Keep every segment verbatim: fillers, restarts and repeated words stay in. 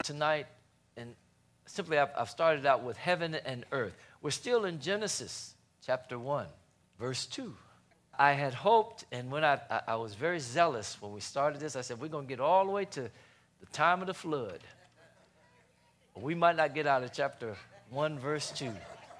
tonight, and simply I've, I've started out with heaven and earth. We're still in Genesis chapter one, verse two. I had hoped, and when I, I, I was very zealous when we started this, I said, we're going to get all the way to the time of the flood. We might not get out of chapter one, verse two.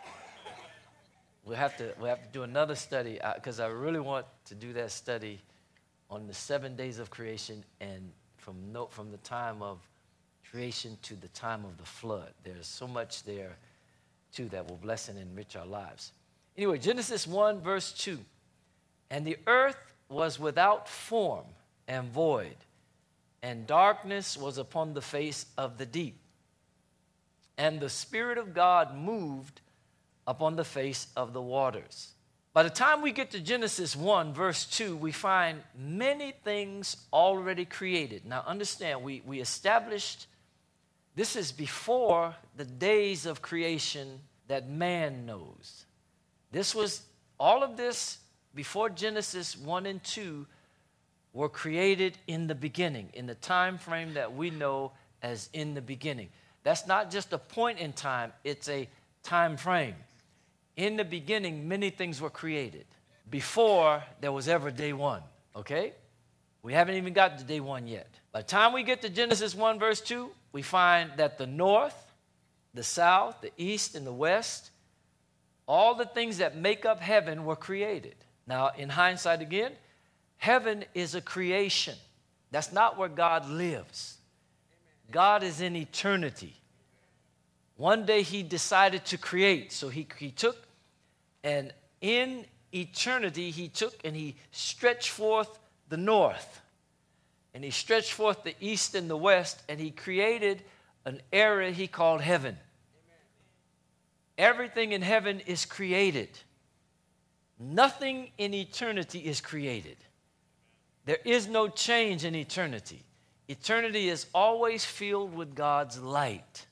We'll have to, we'll have to do another study, because I really want to do that study on the seven days of creation and from, no, from the time of creation to the time of the flood. There's so much there, too, that will bless and enrich our lives. Anyway, Genesis one, verse two. And the earth was without form and void, and darkness was upon the face of the deep. And the Spirit of God moved upon the face of the waters. By the time we get to Genesis one, verse two, we find many things already created. Now understand, we, we established this is before the days of creation that man knows. This was, all of this before Genesis one and two were created in the beginning, in the time frame that we know as in the beginning. That's not just a point in time, it's a time frame. In the beginning, many things were created before there was ever day one, okay? We haven't even got to day one yet. By the time we get to Genesis one, verse two, we find that the north, the south, the east, and the west, all the things that make up heaven were created. Now, in hindsight again, heaven is a creation. That's not where God lives. God is in eternity. One day he decided to create. So he, he took, and in eternity, he took and he stretched forth the north. And he stretched forth the east and the west, and he created an area he called heaven. Everything in heaven is created. Nothing in eternity is created. There is no change in eternity. Eternity is always filled with God's light,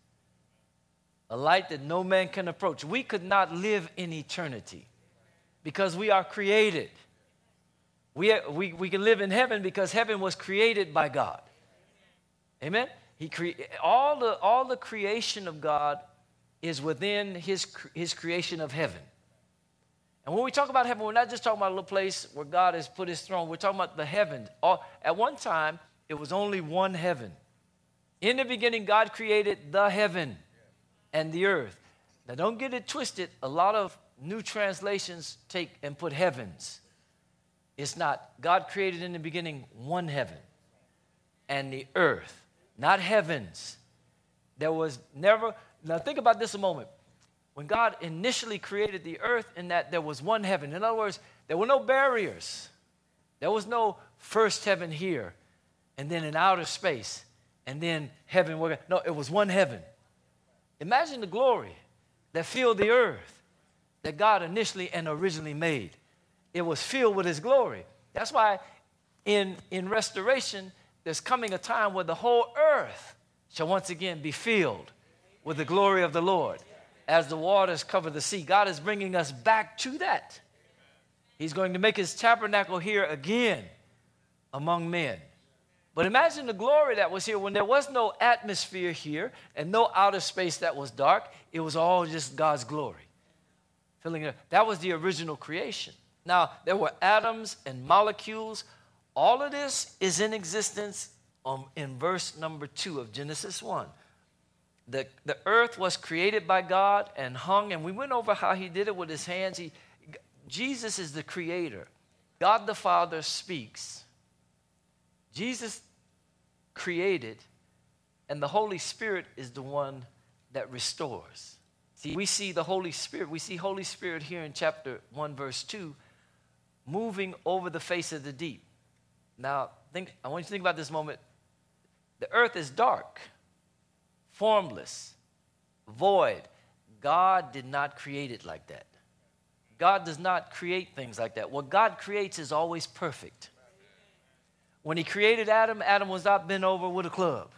a light that no man can approach. We could not live in eternity because we are created. We, we, we can live in heaven because heaven was created by God. Amen? He cre- all, the, all the creation of God is within his, his creation of heaven. And when we talk about heaven, we're not just talking about a little place where God has put his throne. We're talking about the heaven. All, at one time, it was only one heaven. In the beginning, God created the heaven and the earth. Now, don't get it twisted. A lot of new translations take and put heavens. It's not. God created in the beginning one heaven and the earth, not heavens. There was never, now think about this a moment. When God initially created the earth, in that there was one heaven. In other words, there were no barriers. There was no first heaven here, and then in outer space, and then heaven. No, it was one heaven. Imagine the glory that filled the earth that God initially and originally made. It was filled with his glory. That's why in, in restoration, there's coming a time where the whole earth shall once again be filled with the glory of the Lord as the waters cover the sea. God is bringing us back to that. He's going to make his tabernacle here again among men. But imagine the glory that was here when there was no atmosphere here and no outer space that was dark. It was all just God's glory filling it. That was the original creation. Now, there were atoms and molecules. All of this is in existence um, in verse number two of Genesis one. The, the earth was created by God and hung, and we went over how he did it with his hands. He, Jesus is the creator. God the Father speaks. Jesus created, and the Holy Spirit is the one that restores. See, we see the Holy Spirit. We see Holy Spirit here in chapter one, verse two, moving over the face of the deep. Now, think, I want you to think about this moment. The earth is dark, formless, void. God did not create it like that. God does not create things like that. What God creates is always perfect. When he created Adam, Adam was not bent over with a club.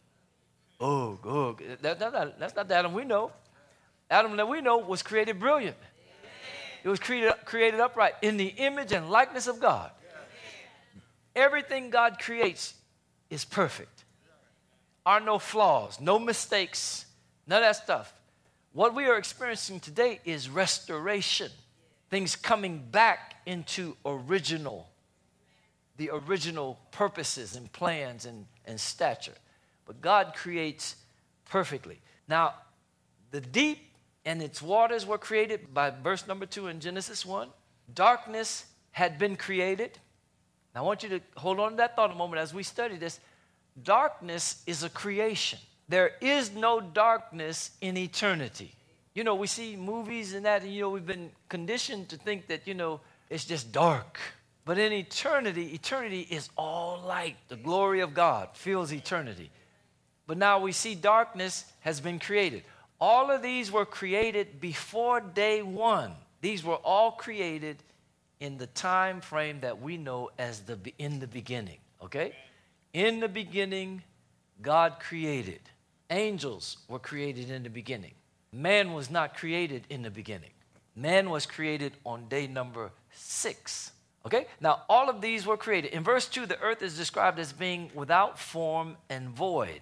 Oh, oh that, that, that, that's not the Adam we know. Adam that we know was created brilliant. It was created, created upright in the image and likeness of God. Everything God creates is perfect. are no flaws, no mistakes, none of that stuff. What we are experiencing today is restoration. Things coming back into original, the original purposes and plans and, and stature. But God creates perfectly. Now, the deep and its waters were created by verse number two in Genesis one. Darkness had been created. Now, I want you to hold on to that thought a moment as we study this. Darkness is a creation. There is no darkness in eternity. You know, we see movies and that, and, you know, we've been conditioned to think that, you know, it's just dark. But in eternity, eternity is all light. The glory of God fills eternity. But now we see darkness has been created. All of these were created before day one. These were all created in the time frame that we know as the in the beginning, okay? In the beginning, God created. Angels were created in the beginning. Man was not created in the beginning. Man was created on day number six. Okay? Now, all of these were created. In verse two, the earth is described as being without form and void.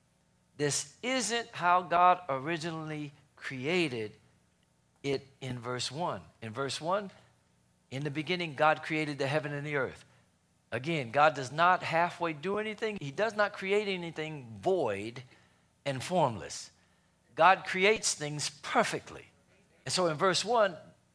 This isn't how God originally created it in verse one. In verse one, in the beginning, God created the heaven and the earth. Again, God does not halfway do anything. He does not create anything void and formless. God creates things perfectly. And so in verse one,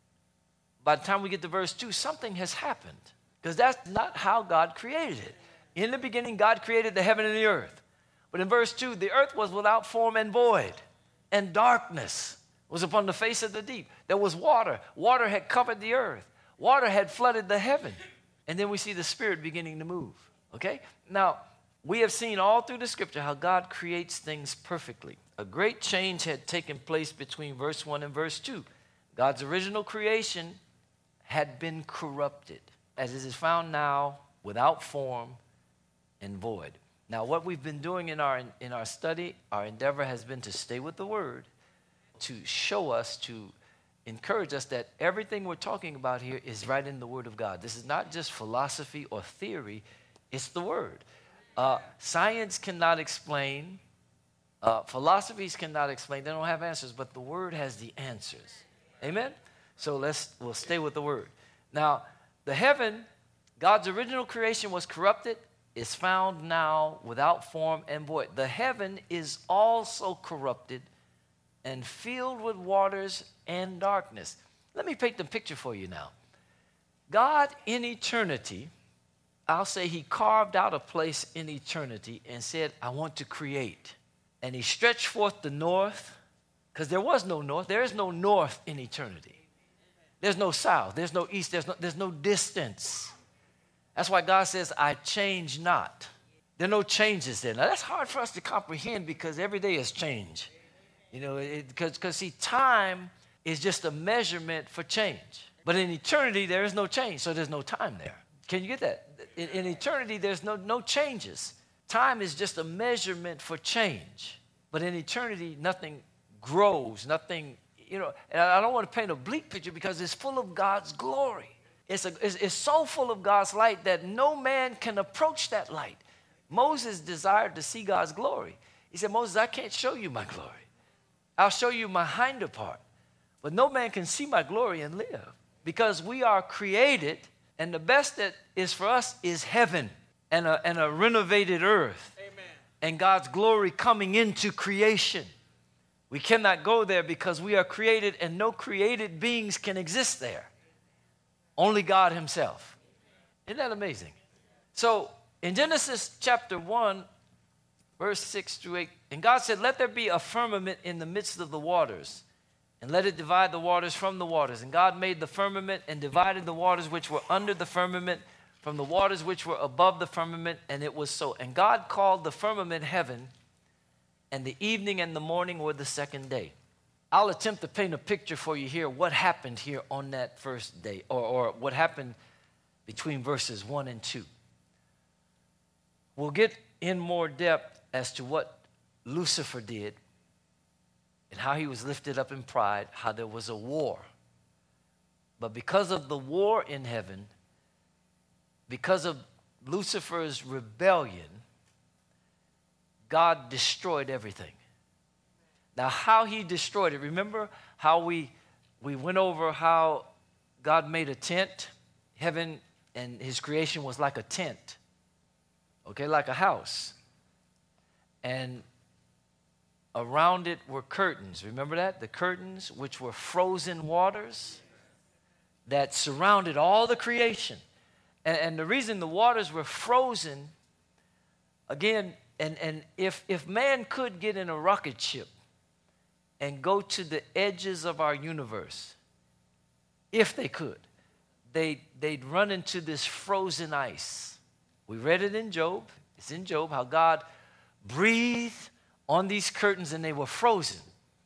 by the time we get to verse two, something has happened. Because that's not how God created it. In the beginning, God created the heaven and the earth. But in verse two, the earth was without form and void, and darkness was upon the face of the deep. There was water. Water had covered the earth. Water had flooded the heaven. And then we see the Spirit beginning to move. Okay? Now, we have seen all through the scripture how God creates things perfectly. A great change had taken place between verse one and verse two. God's original creation had been corrupted, as it is found now without form and void. Now, what we've been doing in our, in our study, our endeavor has been to stay with the Word, to show us, to encourage us that everything we're talking about here is right in the Word of God. This is not just philosophy or theory, it's the Word. Uh, science cannot explain, uh, philosophies cannot explain, they don't have answers, but the Word has the answers. Amen? So let's, we'll stay with the Word. Now, the heaven, God's original creation was corrupted, is found now without form and void. The heaven is also corrupted and filled with waters and darkness. Let me paint the picture for you now. God in eternity, I'll say he carved out a place in eternity and said, I want to create. And he stretched forth the north, because there was no north. There is no north in eternity. There's no south. There's no east. There's no, there's no distance. That's why God says, I change not. There are no changes there. Now, that's hard for us to comprehend because every day is change. You know, because, see, time is just a measurement for change. But in eternity, there is no change, so there's no time there. Can you get that? In, in eternity, there's no, no changes. Time is just a measurement for change. But in eternity, nothing grows, nothing, you know, and I don't want to paint a bleak picture because it's full of God's glory. It's, a, it's, it's so full of God's light that no man can approach that light. Moses desired to see God's glory. He said, Moses, I can't show you my glory. I'll show you my hinder part. But no man can see my glory and live because we are created, and the best that is for us is heaven and a, and a renovated earth. Amen. And God's glory coming into creation. We cannot go there because we are created and no created beings can exist there. Only God himself. Isn't that amazing? So in Genesis chapter one, verse six through eight, and God said, let there be a firmament in the midst of the waters, and let it divide the waters from the waters. And God made the firmament and divided the waters which were under the firmament from the waters which were above the firmament, and it was so. And God called the firmament heaven, and the evening and the morning were the second day. I'll attempt to paint a picture for you here, what happened here on that first day, or, or what happened between verses one and two. We'll get in more depth as to what Lucifer did and how he was lifted up in pride, how there was a war. But because of the war in heaven, because of Lucifer's rebellion, God destroyed everything. Now, how he destroyed it, remember how we, we went over how God made a tent? Heaven and his creation was like a tent, okay, like a house. And around it were curtains. Remember that? The curtains, which were frozen waters that surrounded all the creation. And, and the reason the waters were frozen, again, and, and if, if man could get in a rocket ship and go to the edges of our universe, if they could, they, they'd run into this frozen ice. We read it in Job. It's in Job how God breathed on these curtains and they were frozen.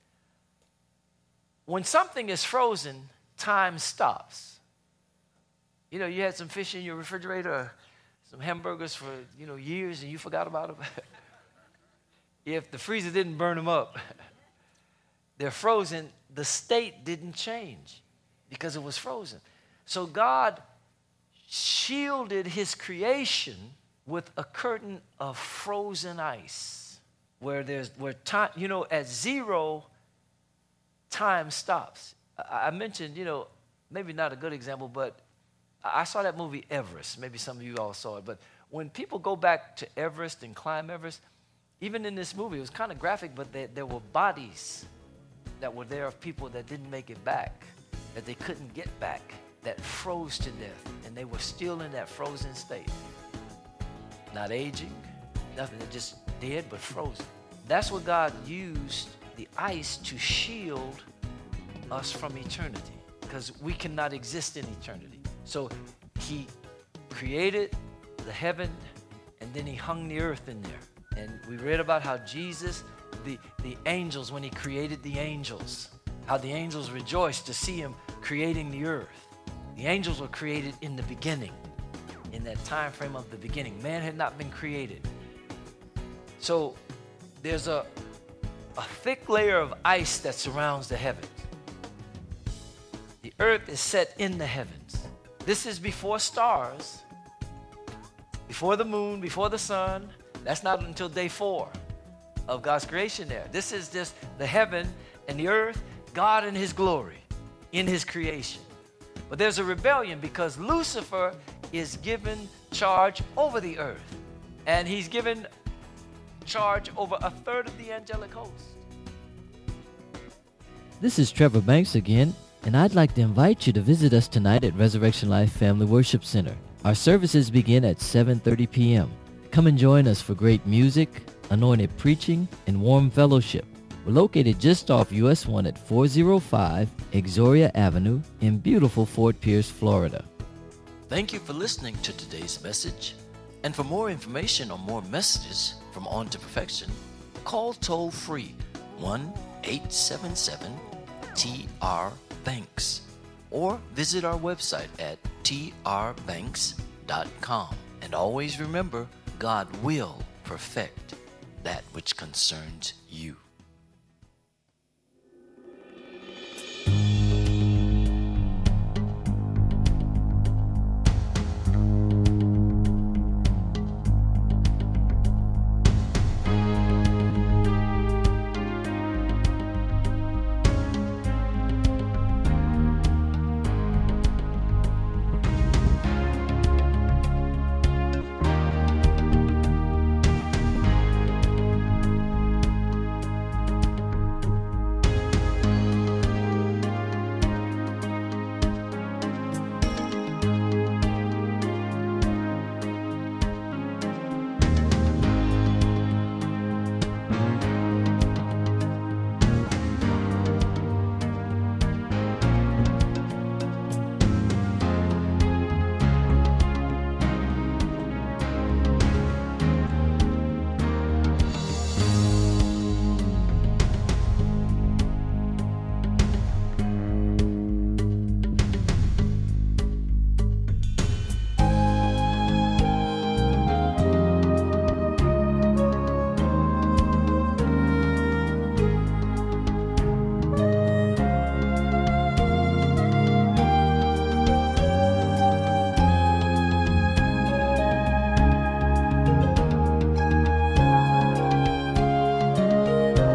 When something is frozen, time stops. You know, you had some fish in your refrigerator, some hamburgers for, you know, years and you forgot about them. If the freezer didn't burn them up, they're frozen. The state didn't change because it was frozen. So God shielded his creation with a curtain of frozen ice, where there's where time, you know, at zero, time stops. I, I mentioned, you know, maybe not a good example, but I saw that movie Everest. Maybe some of you all saw it. But when people go back to Everest and climb Everest, even in this movie, it was kind of graphic, but there, there were bodies that were there of people that didn't make it back, that they couldn't get back, that froze to death, and they were still in that frozen state. Not aging, nothing, they're just dead but frozen. That's what God used the ice to shield us from eternity, because we cannot exist in eternity. So he created the heaven, and then he hung the earth in there. And we read about how Jesus, the, the angels, when he created the angels, how the angels rejoiced to see him creating the earth. The angels were created in the beginning, in that time frame of the beginning. Man had not been created. So there's a, a thick layer of ice that surrounds the heavens. The earth is set in the heavens. This is before stars, before the moon, before the sun. That's not until day four of God's creation there. This is just the heaven and the earth, God in his glory, in his creation. But there's a rebellion because Lucifer is given charge over the earth. And he's given charge over a third of the angelic host. This is Trevor Banks again, and I'd like to invite you to visit us tonight at Resurrection Life Family Worship Center. Our services begin at seven thirty p.m. Come and join us for great music, anointed preaching, and warm fellowship. We're located just off U S one at four oh five Exoria Avenue in beautiful Fort Pierce, Florida. Thank you for listening to today's message. And for more information or more messages from On to Perfection, call toll free one eight seven seven T R Banks or visit our website at T R banks dot com. And always remember, God will perfect that which concerns you.